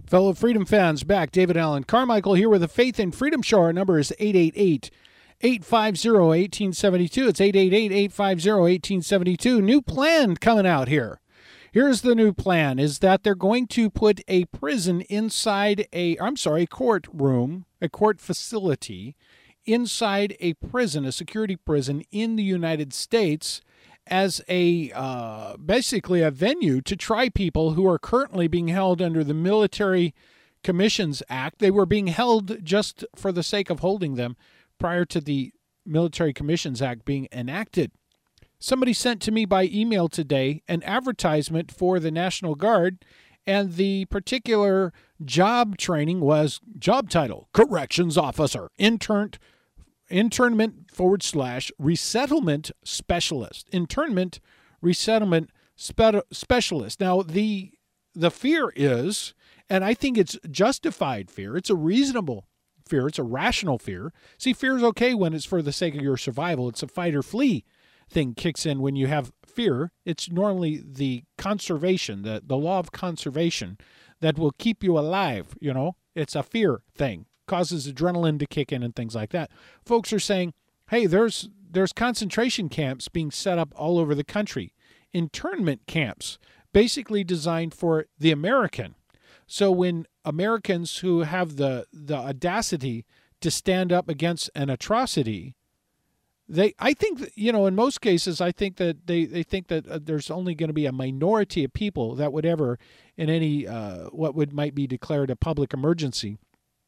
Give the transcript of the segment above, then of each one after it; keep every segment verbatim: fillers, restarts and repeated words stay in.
Fellow Freedom fans, back. David Allen Carmichael here with the Faith and Freedom Show. Our number is eight eight eight, eight five zero, one eight seven two. It's eight eight eight, eight five zero, one eight seven two. New plan coming out here. Here's the new plan, is that they're going to put a prison inside a, I'm sorry, a courtroom, a court facility inside a prison, a security prison in the United States as a, uh, basically a venue to try people who are currently being held under the Military Commissions Act. They were being held just for the sake of holding them prior to the Military Commissions Act being enacted. Somebody sent to me by email today an advertisement for the National Guard, and the particular job training was job title, Corrections Officer, interned, internment forward slash resettlement specialist, internment resettlement spe- specialist. Now, the the fear is, and I think it's justified fear, it's a reasonable fear, it's a rational fear. See, fear is okay when it's for the sake of your survival. It's a fight or flee thing kicks in when you have fear. It's normally the conservation, the, the law of conservation that will keep you alive, you know. It's a fear thing. Causes adrenaline to kick in and things like that. Folks are saying, hey, there's there's concentration camps being set up all over the country. Internment camps, basically designed for the American. So when Americans who have the, the audacity to stand up against an atrocity, they, I think, you know, in most cases, I think that they, they think that uh, there's only going to be a minority of people that would ever, in any, uh, what would might be declared a public emergency,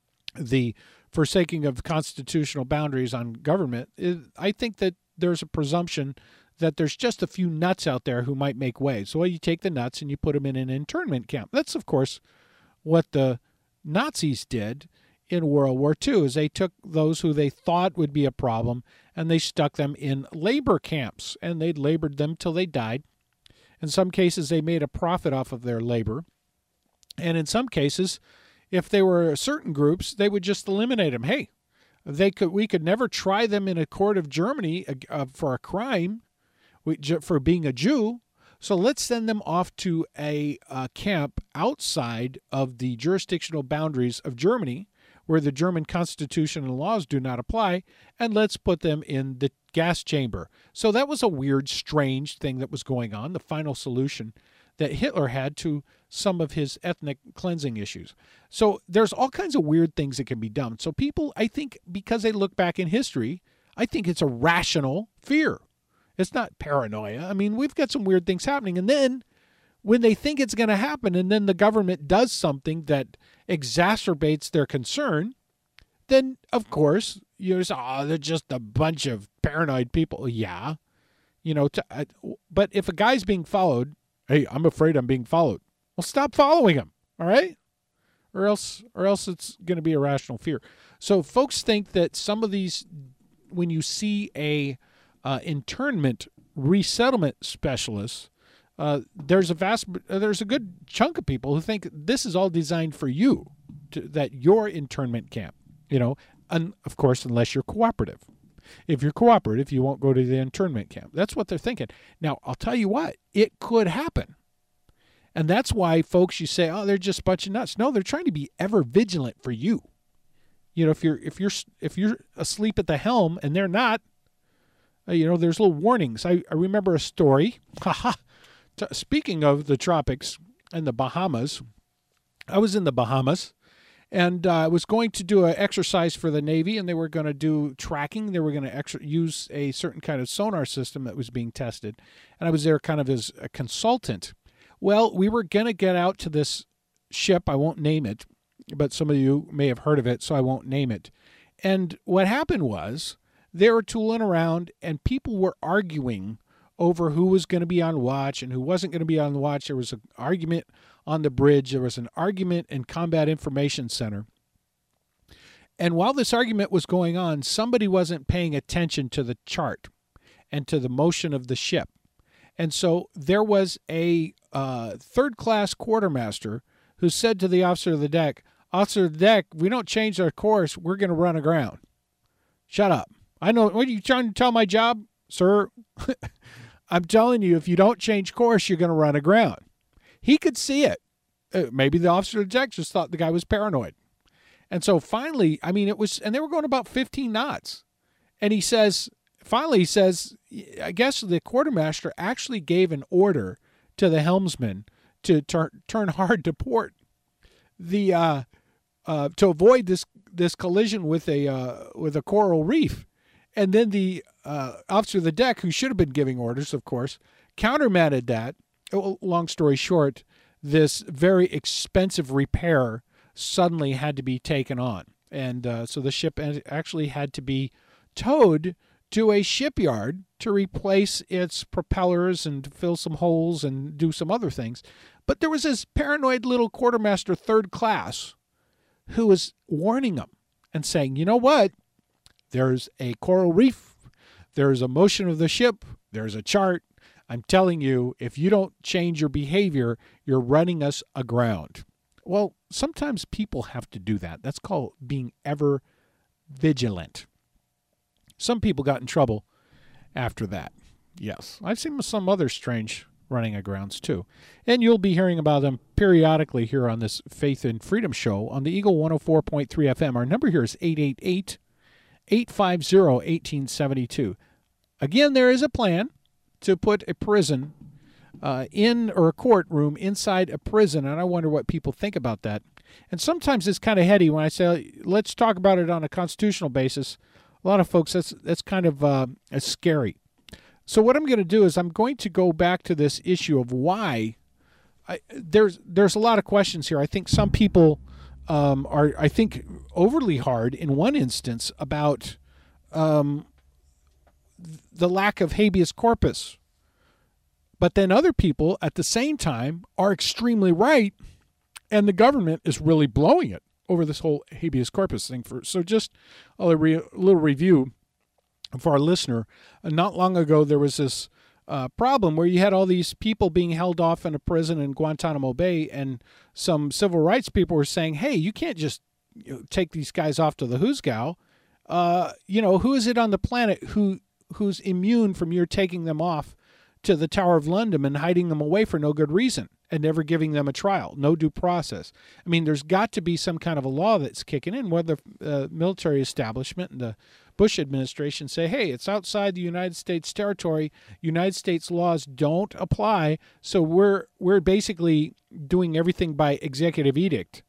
the forsaking of constitutional boundaries on government, I think that there's a presumption that there's just a few nuts out there who might make waves. So you take the nuts and you put them in an internment camp. That's, of course, what the Nazis did in World War Two, is they took those who they thought would be a problem and they stuck them in labor camps, and they labored them till they died. In some cases, they made a profit off of their labor. And in some cases, if they were certain groups, they would just eliminate them. Hey, they could. We could never try them in a court of Germany uh, for a crime, for being a Jew. So let's send them off to a uh, camp outside of the jurisdictional boundaries of Germany, where the German Constitution and laws do not apply, and let's put them in the gas chamber. So that was a weird, strange thing that was going on, the final solution that Hitler had to some of his ethnic cleansing issues. So there's all kinds of weird things that can be done. So people, I think, because they look back in history, I think it's a rational fear. It's not paranoia. I mean, we've got some weird things happening. And then when they think it's going to happen and then the government does something that exacerbates their concern, then, of course, you say, oh, they're just a bunch of paranoid people. Yeah. You know, to, uh, but if a guy's being followed, hey, I'm afraid I'm being followed. Well, stop following him, all right? Or else or else it's going to be a rational fear. So folks think that some of these, when you see a uh, internment resettlement specialist, uh, there's a vast, there's a good chunk of people who think this is all designed for you, to, that your internment camp, you know, and of course, unless you're cooperative. If you're cooperative, you won't go to the internment camp. That's what they're thinking. Now, I'll tell you what, it could happen. And that's why, folks, you say, oh, they're just a bunch of nuts. No, they're trying to be ever vigilant for you. You know, if you're if you're if you're asleep at the helm and they're not, uh, you know, there's little warnings. I, I remember a story. Haha. Speaking of the tropics and the Bahamas, I was in the Bahamas, and I uh, was going to do an exercise for the Navy, and they were going to do tracking. They were going to ex- use a certain kind of sonar system that was being tested, and I was there kind of as a consultant. Well, we were going to get out to this ship. I won't name it, but some of you may have heard of it, so I won't name it. And what happened was they were tooling around, and people were arguing over who was going to be on watch and who wasn't going to be on watch. There was an argument on the bridge. There was an argument in Combat Information Center. And while this argument was going on, somebody wasn't paying attention to the chart and to the motion of the ship. And so there was a uh, third-class quartermaster who said to the officer of the deck, officer of the deck, we don't change our course, we're going to run aground. Shut up. I know. What are you trying to tell my job, sir? I'm telling you, if you don't change course, you're going to run aground. He could see it. Uh, maybe the officer of the deck just thought the guy was paranoid. And so finally, I mean, it was, and they were going about fifteen knots. And he says, finally, he says, I guess the quartermaster actually gave an order to the helmsman to turn turn hard to port, the uh, uh, to avoid this this collision with a uh, with a coral reef. And then the uh, officer of the deck, who should have been giving orders, of course, countermanded that. Long story short, this very expensive repair suddenly had to be taken on. And uh, so the ship actually had to be towed to a shipyard to replace its propellers and fill some holes and do some other things. But there was this paranoid little quartermaster third class who was warning them and saying, you know what? There's a coral reef. There's a motion of the ship. There's a chart. I'm telling you, if you don't change your behavior, you're running us aground. Well, sometimes people have to do that. That's called being ever vigilant. Some people got in trouble after that. Yes, I've seen some other strange running agrounds too. And you'll be hearing about them periodically here on this Faith and Freedom Show on the Eagle one oh four point three F M. Our number here is eight eight eight, eight five zero, one eight seven two. Again, there is a plan to put a prison uh, in, or a courtroom inside a prison, and I wonder what people think about that. And sometimes it's kind of heady when I say, let's talk about it on a constitutional basis. A lot of folks, that's that's kind of uh, scary. So what I'm going to do is I'm going to go back to this issue of why. I, there's there's a lot of questions here. I think some people um, are, I think, overly hard in one instance about um, the lack of habeas corpus. But then other people at the same time are extremely right, and the government is really blowing it over this whole habeas corpus thing. For So just a, re, a little review for our listener. Uh, not long ago, there was this uh, problem where you had all these people being held off in a prison in Guantanamo Bay, and some civil rights people were saying, hey, you can't just you know, take these guys off to the hoosgow. Uh, you know, who is it on the planet who who's immune from your taking them off to the Tower of London and hiding them away for no good reason and never giving them a trial, no due process? I mean, there's got to be some kind of a law that's kicking in, whether the uh, military establishment and the Bush administration say, hey, it's outside the United States territory. United States laws don't apply, so we're we're basically doing everything by executive edict.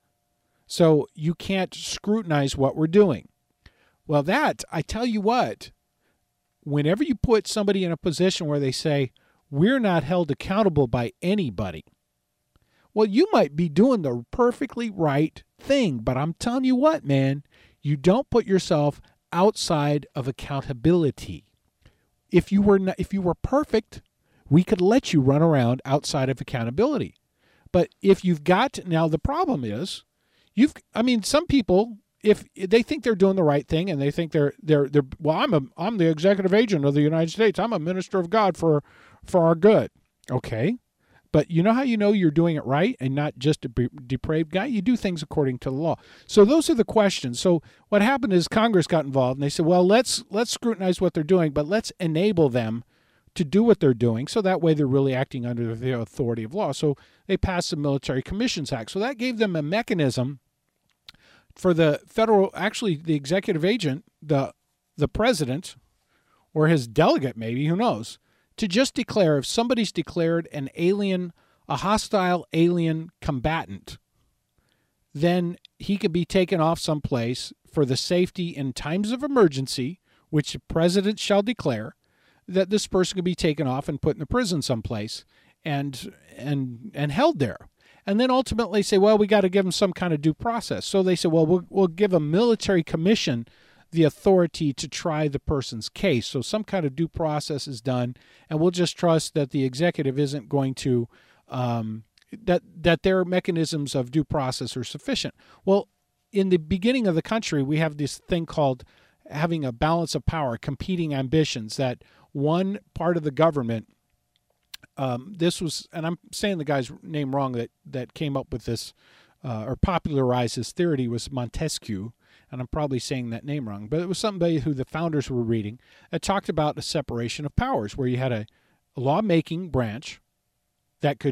So you can't scrutinize what we're doing. Well, that, I tell you what, whenever you put somebody in a position where they say, we're not held accountable by anybody, well, you might be doing the perfectly right thing, but I'm telling you what, man, you don't put yourself outside of accountability. If you were not, if you were perfect, we could let you run around outside of accountability. But if you've got, now the problem is, you've, I mean, some people, if they think they're doing the right thing and they think they're they're they're well, I'm a I'm the executive agent of the United States. I'm a minister of God for for our good. Okay. But you know how you know you're doing it right and not just a depraved guy? You do things according to the law. So those are the questions. So what happened is Congress got involved and they said, well, let's let's scrutinize what they're doing, but let's enable them to do what they're doing, so that way they're really acting under the authority of law. So they passed the Military Commissions Act. So that gave them a mechanism for the federal, actually the executive agent, the the president, or his delegate maybe, who knows, to just declare, if somebody's declared an alien, a hostile alien combatant, then he could be taken off someplace for the safety in times of emergency, which the president shall declare, that this person could be taken off and put in the prison someplace and and and held there. And then ultimately say, well, we got to give them some kind of due process. So they said, well, well, we'll give a military commission the authority to try the person's case. So some kind of due process is done, and we'll just trust that the executive isn't going to, um, that that their mechanisms of due process are sufficient. Well, in the beginning of the country, we have this thing called having a balance of power, competing ambitions, that one part of the government, Um, this was, and I'm saying the guy's name wrong that, that came up with this uh, or popularized this theory, was Montesquieu, and I'm probably saying that name wrong, but it was somebody who the founders were reading that talked about a separation of powers, where you had a, a lawmaking branch that could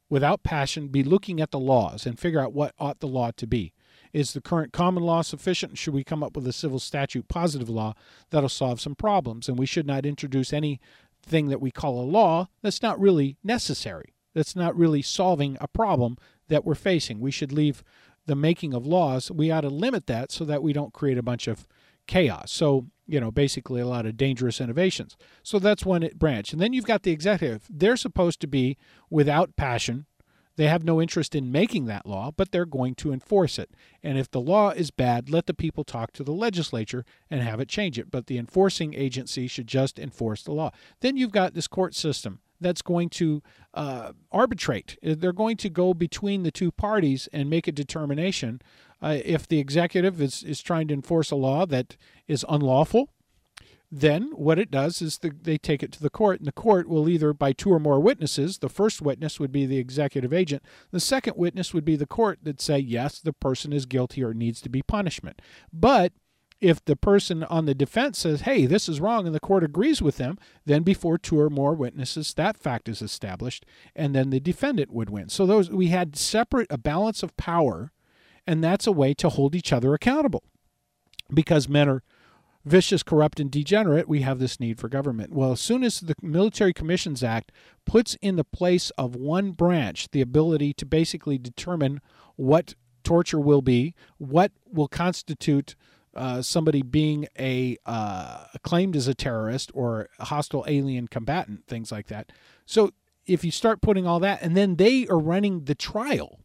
without passion, be looking at the laws and figure out what ought the law to be. Is the current common law sufficient? Should we come up with a civil statute positive law that'll solve some problems? And we should not introduce anything that we call a law that's not really necessary, that's not really solving a problem that we're facing. We should leave the making of laws. We ought to limit that so that we don't create a bunch of chaos. So, you know, basically a lot of dangerous innovations. So that's one branch. And then you've got the executive. They're supposed to be without passion. They have no interest in making that law, but they're going to enforce it. And if the law is bad, let the people talk to the legislature and have it change it. But the enforcing agency should just enforce the law. Then you've got this court system that's going to uh, arbitrate. They're going to go between the two parties and make a determination. Uh, if the executive is, is trying to enforce a law that is unlawful, then what it does is the, they take it to the court, and the court will either, by two or more witnesses, the first witness would be the executive agent, the second witness would be the court that say, yes, the person is guilty or needs to be punishment. But if the person on the defense says, hey, this is wrong, and the court agrees with them, then before two or more witnesses, that fact is established, and then the defendant would win. So those we had separate, a balance of power, and that's a way to hold each other accountable. Because men are vicious, corrupt, and degenerate, we have this need for government. Well, as soon as the Military Commissions Act puts in the place of one branch the ability to basically determine what torture will be, what will constitute uh, somebody being a uh, claimed as a terrorist or a hostile alien combatant, things like that. So if you start putting all that, and then they are running the trial.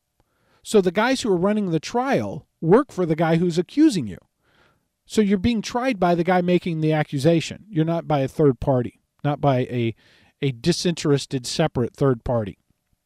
So the guys who are running the trial work for the guy who's accusing you. So you're being tried by the guy making the accusation. You're not by a third party, not by a a disinterested, separate third party.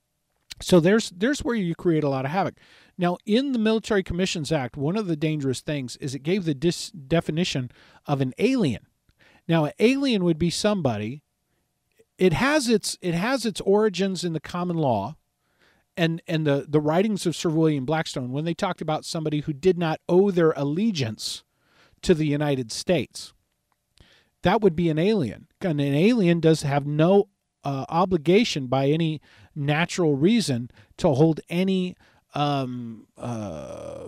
So there's there's where you create a lot of havoc. Now, in the Military Commissions Act, one of the dangerous things is it gave the dis- definition of an alien. Now, an alien would be somebody. It has its it has its origins in the common law, and and the the writings of Sir William Blackstone when they talked about somebody who did not owe their allegiance to the United States. That would be an alien. And an alien does have no uh, obligation by any natural reason to hold any um, uh,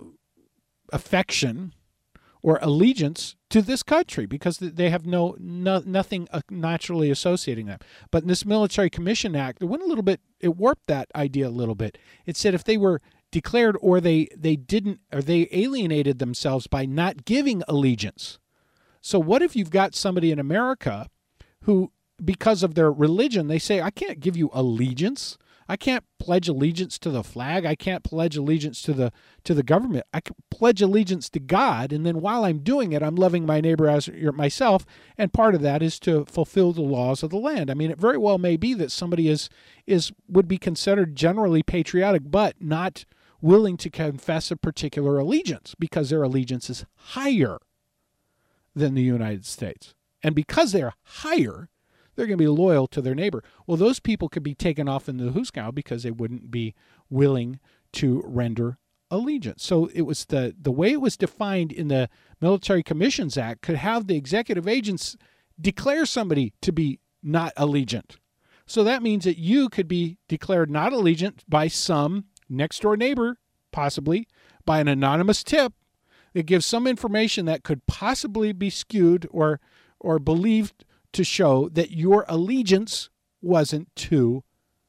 affection or allegiance to this country because they have no, no nothing naturally associating them. But in this Military Commission Act, it went a little bit, it warped that idea a little bit. It said if they were declared or they, they didn't, or they alienated themselves by not giving allegiance. So what if you've got somebody in America who, because of their religion, they say, I can't give you allegiance. I can't pledge allegiance to the flag. I can't pledge allegiance to the to the government. I can pledge allegiance to God, and then while I'm doing it, I'm loving my neighbor as myself, and part of that is to fulfill the laws of the land. I mean, it very well may be that somebody is is would be considered generally patriotic, but not willing to confess a particular allegiance because their allegiance is higher than the United States. And because they're higher, they're going to be loyal to their neighbor. Well, those people could be taken off in the Hooskow because they wouldn't be willing to render allegiance. So it was the, the way it was defined in the Military Commissions Act could have the executive agents declare somebody to be not allegiant. So that means that you could be declared not allegiant by some next door neighbor, possibly by an anonymous tip that gives some information that could possibly be skewed or or believed to show that your allegiance wasn't to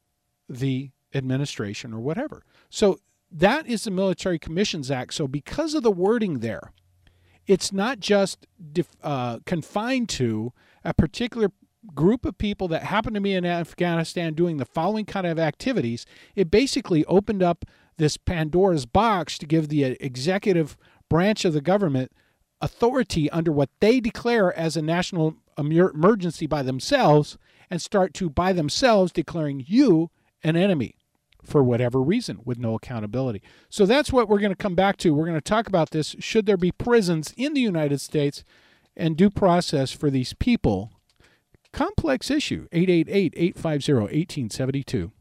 the administration or whatever. So that is the Military Commissions Act. So because of the wording there, it's not just def, uh, confined to a particular group of people that happen to be in Afghanistan doing the following kind of activities. It basically opened up this Pandora's box to give the executive branch of the government authority under what they declare as a national emergency by themselves and start to, by themselves, declaring you an enemy for whatever reason with no accountability. So that's what we're going to come back to. We're going to talk about this. Should there be prisons in the United States and due process for these people? Complex issue. eight eight eight, eight five zero, one eight seven two.